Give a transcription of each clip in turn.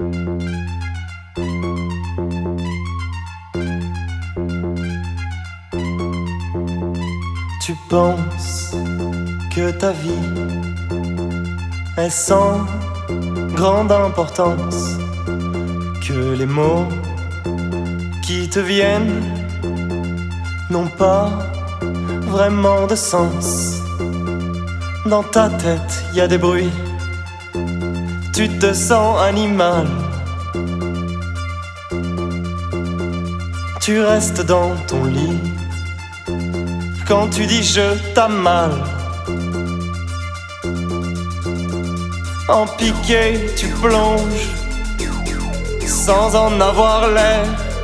Tu penses que ta vie est sans grande importance, que les mots qui te viennent n'ont pas vraiment de sens. Dans ta tête, y a des bruits, tu te sens animal. Tu restes dans ton lit quand tu dis je t'aime mal. En piqué, tu plonges sans en avoir l'air.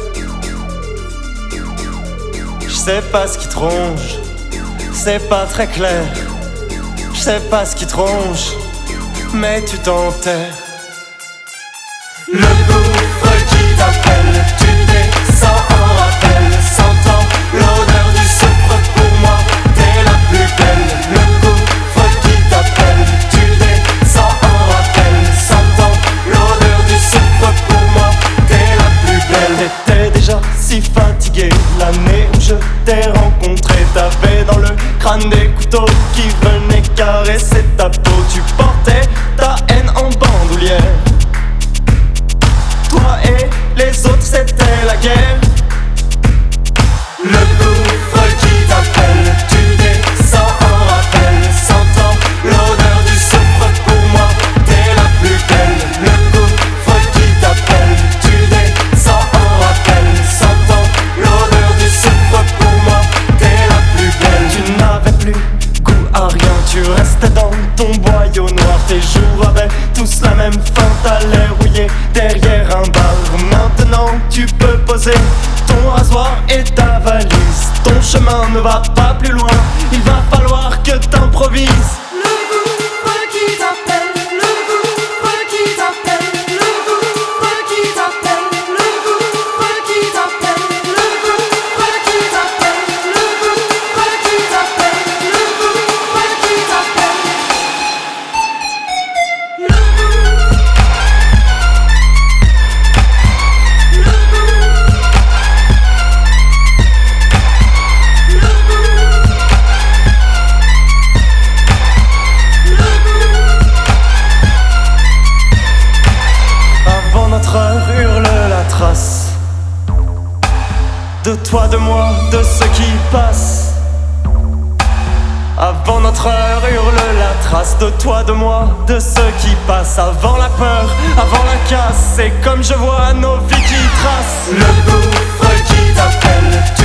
Je sais pas ce qui te ronge, c'est pas très clair. Je sais pas ce qui te ronge, mais tu t'enterres. Le gouffre qui t'appelle, tu descends en rappel. Sentant l'odeur du soufre, pour moi t'es la plus belle. Le gouffre qui t'appelle, tu descends en rappel. Sentant l'odeur du soufre, pour moi t'es la plus belle. T'étais déjà si fatigué l'année où je t'ai rencontré. T'avais dans le crâne des couteaux qui venaient caresser ta peau. Tu portais ta haine en bandoulière. Toi et les autres c'était la guerre. Le gouffre qui t'appelle, tu descends en rappel. Sentant l'odeur du soufre, pour moi t'es la plus belle. Le gouffre qui t'appelle, tu descends en rappel. Sentant l'odeur du soufre, pour moi t'es la plus belle. Tu n'avais plus goût à rien, tu restais dans ton boyau noir. Tes jours avaient tous la même fin, t'allais rouiller derrière un bar. Maintenant tu peux poser ton rasoir et ta valise. Ton chemin ne va pas plus loin, il va falloir que t'improvises. Le gouffre qui t'appelle, le gouffre qui t'appelle, le gouffre qui t'appelle, le gouffre qui t'appelle, le gouffre qui t'appelle, le gouffre qui t'appelle, le gouffre qui t'appelle. Avant notre heure hurle la trace de toi, de moi, de ceux qui passent. Avant notre heure hurle la trace de toi, de moi, de ceux qui passent. Avant la peur, avant la casse, c'est comme je vois nos vies qui tracent. Le gouffre qui t'appelle,